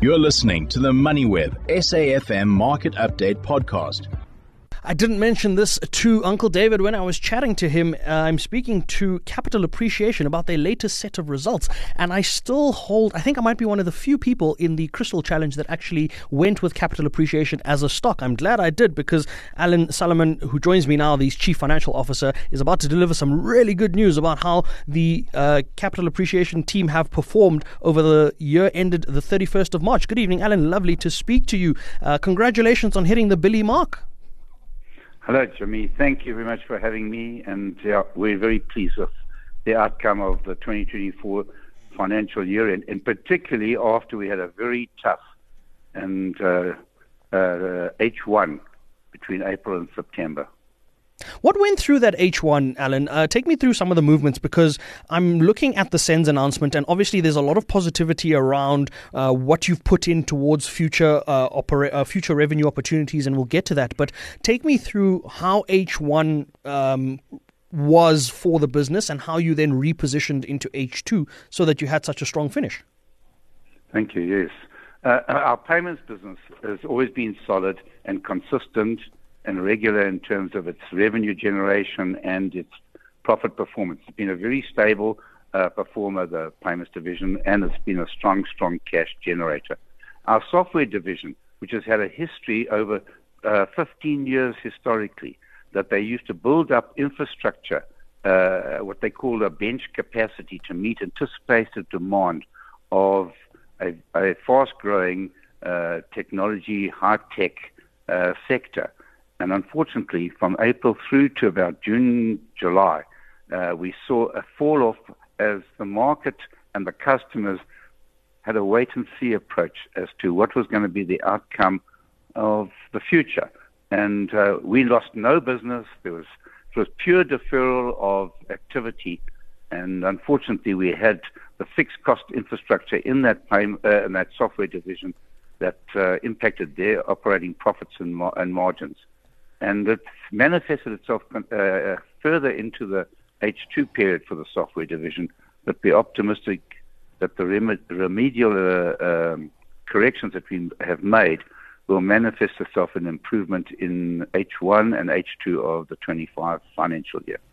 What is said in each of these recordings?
You're listening to the MoneyWeb SAFM Market Update Podcast. I didn't mention this to Uncle David when I was chatting to him. I'm speaking to Capital Appreciation about their latest set of results. And I still hold, I think I might be one of the few people in the Crystal Challenge that actually went with Capital Appreciation as a stock. I'm glad I did, because Alan Solomon, who joins me now, the Chief Financial Officer, is about to deliver some really good news about how the Capital Appreciation team have performed over the year ended the 31st of March. Good evening, Alan. Lovely to speak to you. Congratulations on hitting the Billy mark. Hello, Jimmy. Thank you very much for having me, and we're very pleased with the outcome of the 2024 financial year, and particularly after we had a very tough and H1 between April and September. What went through that H1, Alan? Take me through some of the movements, because I'm looking at the SENS announcement, and obviously there's a lot of positivity around what you've put in towards future future revenue opportunities, and we'll get to that. But take me through how H1 was for the business and how you then repositioned into H2 so that you had such a strong finish. Thank you, yes. Our payments business has always been solid and consistent and regular in terms of its revenue generation and its profit performance. It's been a very stable performer, the payments division, and it's been a strong cash generator. Our software division, which has had a history over 15 years historically, that they used to build up infrastructure, what they call a bench capacity, to meet anticipated demand of a fast-growing technology, high-tech sector. And unfortunately, from April through to about June, July, we saw a fall-off as the market and the customers had a wait-and-see approach as to what was going to be the outcome of the future. And we lost no business. It was pure deferral of activity. And unfortunately, we had the fixed cost infrastructure in that software division that impacted their operating profits and margins. And it manifested itself further into the H2 period for the software division, but we're optimistic that the remedial corrections that we have made will manifest itself in improvement in H1 and H2 of the 25 financial year.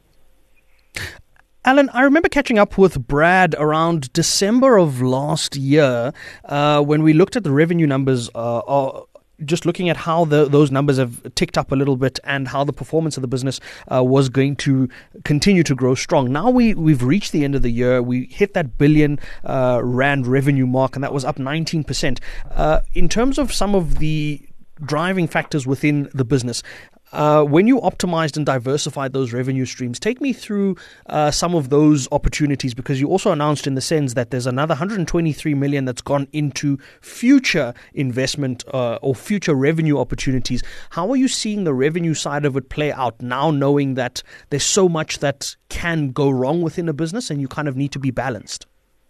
Alan, I remember catching up with Brad around December of last year when we looked at the revenue numbers, just looking at how those numbers have ticked up a little bit and how the performance of the business was going to continue to grow strong. Now we've reached the end of the year. We hit that billion rand revenue mark, and that was up 19%. In terms of some of the driving factors within the business, when you optimized and diversified those revenue streams, take me through some of those opportunities, because you also announced in the SENS that there's another 123 million that's gone into future investment or future revenue opportunities. How are you seeing the revenue side of it play out now, knowing that there's so much that can go wrong within a business and you kind of need to be balanced?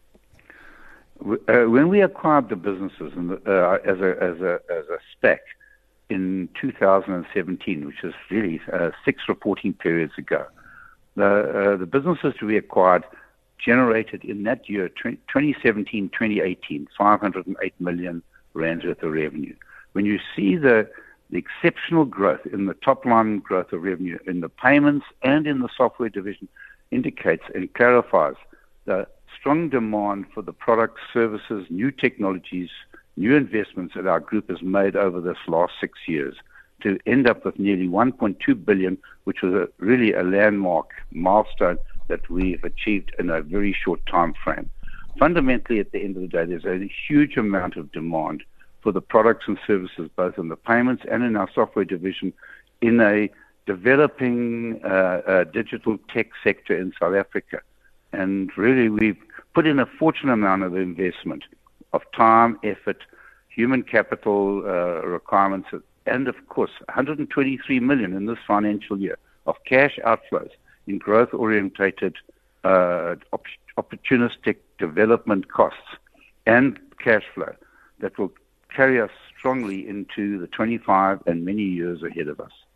When we acquired the businesses as a SPAC, in 2017, which is really 6 reporting periods ago, the businesses we acquired generated in that year, 2017-2018, 508 million rand worth of revenue. When you see the exceptional growth in the top line growth of revenue in the payments and in the software division, indicates and clarifies the strong demand for the products, services, new technologies, new investments that our group has made over this last 6 years to end up with nearly 1.2 billion, which was really a landmark milestone that we've achieved in a very short time frame. Fundamentally, at the end of the day, there's a huge amount of demand for the products and services, both in the payments and in our software division, in a developing digital tech sector in South Africa. And really, we've put in a fortunate amount of investment of time, effort, human capital requirements, and of course 123 million in this financial year of cash outflows in growth-orientated opportunistic development costs and cash flow that will carry us strongly into the 25 and many years ahead of us.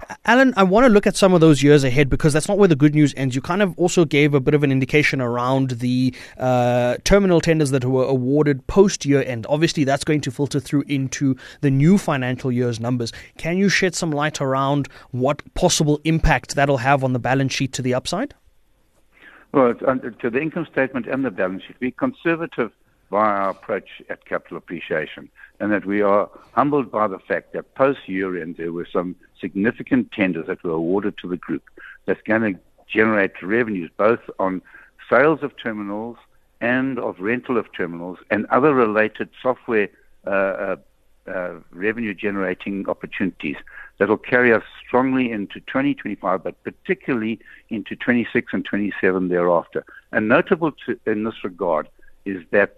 Alan, I want to look at some of those years ahead because that's not where the good news ends. You kind of also gave a bit of an indication around the terminal tenders that were awarded post-year end. Obviously, that's going to filter through into the new financial year's numbers. Can you shed some light around what possible impact that'll have on the balance sheet to the upside? Well, to the income statement and the balance sheet, we're conservative by our approach at capital appreciation, and that we are humbled by the fact that post-year end there were some significant tenders that were awarded to the group that's going to generate revenues both on sales of terminals and of rental of terminals and other related software revenue-generating opportunities that will carry us strongly into 2025, but particularly into 26 and 27 thereafter. And notable in this regard is that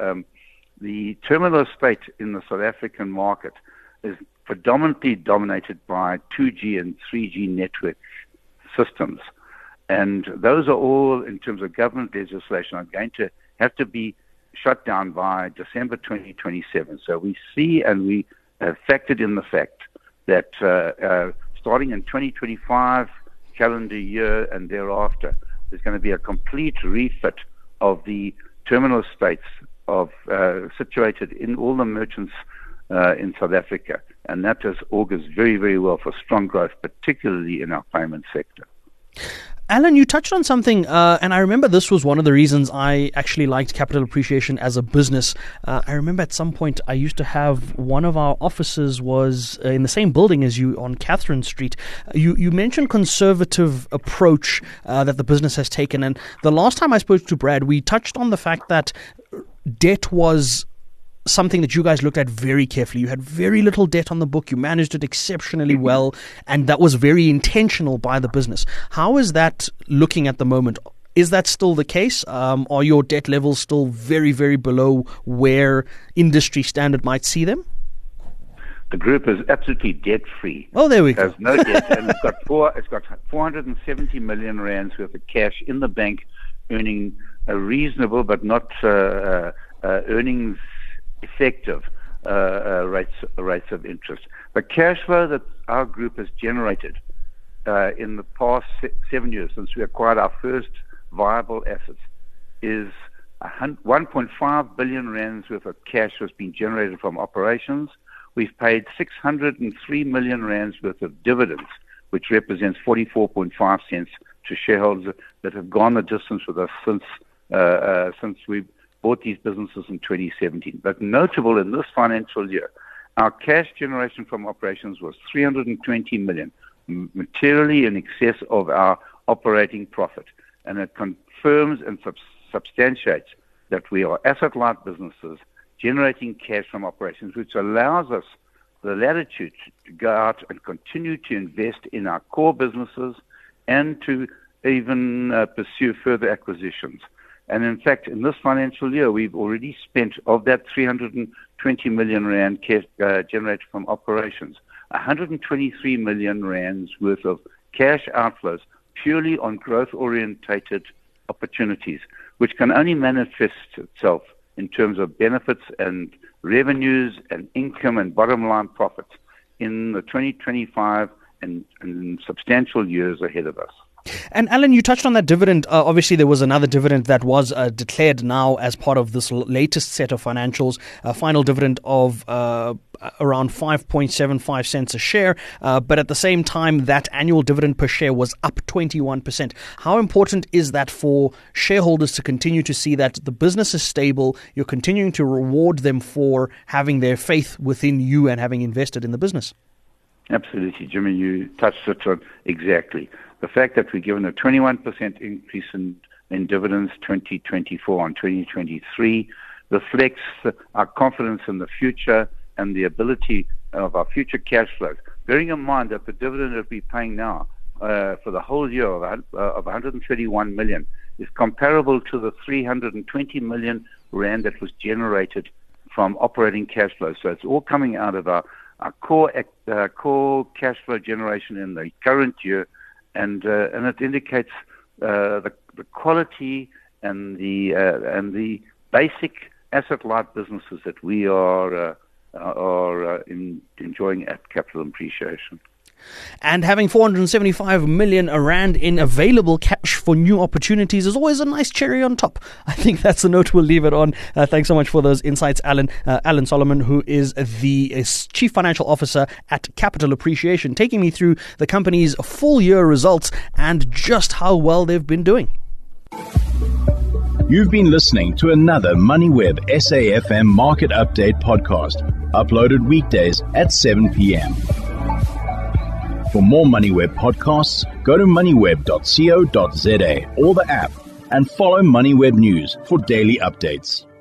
the terminal estate in the South African market is predominantly dominated by 2G and 3G network systems. And those are all, in terms of government legislation, are going to have to be shut down by December 2027. So we see and we have factored in the fact that starting in 2025 calendar year and thereafter, there's going to be a complete refit of the terminal estates situated in all the merchants in South Africa. And that augurs very, very well for strong growth, particularly in our payment sector. Alan, you touched on something, and I remember this was one of the reasons I actually liked capital appreciation as a business. I remember at some point I used to have one of our offices was in the same building as you on Catherine Street. You mentioned conservative approach that the business has taken, and the last time I spoke to Brad, we touched on the fact that debt was something that you guys looked at very carefully. You had very little debt on the book. You managed it exceptionally well, and that was very intentional by the business. How is that looking at the moment? Is that still the case? Are your debt levels still very, very below where industry standard might see them? The group is absolutely debt-free. Oh, there we go. It has no debt, and it's got 470 million rands worth of cash in the bank, earning a reasonable but not earnings effective rates of interest. The cash flow that our group has generated in the past 7 years since we acquired our first viable assets is 1.5 billion rands worth of cash has been generated from operations. We've paid 603 million rands worth of dividends, which represents 44.5 cents to shareholders that have gone the distance with us since we bought these businesses in 2017. But notable in this financial year, our cash generation from operations was 320 million, materially in excess of our operating profit. And it confirms and substantiates that we are asset-light businesses generating cash from operations, which allows us the latitude to go out and continue to invest in our core businesses and to even pursue further acquisitions. And in fact, in this financial year, we've already spent, of that 320 million rand cash generated from operations, 123 million rands worth of cash outflows purely on growth-orientated opportunities, which can only manifest itself in terms of benefits and revenues and income and bottom-line profits in the 2025 and substantial years ahead of us. And Alan, you touched on that dividend. Obviously, there was another dividend that was declared now as part of this latest set of financials, a final dividend of around 5.75 cents a share. But at the same time, that annual dividend per share was up 21%. How important is that for shareholders to continue to see that the business is stable, you're continuing to reward them for having their faith within you and having invested in the business? Absolutely, Jimmy. You touched it on exactly. The fact that we're given a 21% increase in dividends 2024 on 2023 reflects our confidence in the future and the ability of our future cash flows. Bearing in mind that the dividend that we're paying now for the whole year of 131 million is comparable to the 320 million rand that was generated from operating cash flows. So it's all coming out of our core cash flow generation in the current year. And it indicates the quality and the basic asset-light businesses that we are enjoying at capital appreciation. And having 475 million rand in available cash for new opportunities is always a nice cherry on top. I think that's the note we'll leave it on. Thanks so much for those insights, Alan. Alan Solomon, who is the Chief Financial Officer at Capital Appreciation, taking me through the company's full year results and just how well they've been doing. You've been listening to another MoneyWeb SAFM Market Update podcast, uploaded weekdays at 7 p.m. For more MoneyWeb podcasts, go to moneyweb.co.za or the app and follow MoneyWeb News for daily updates.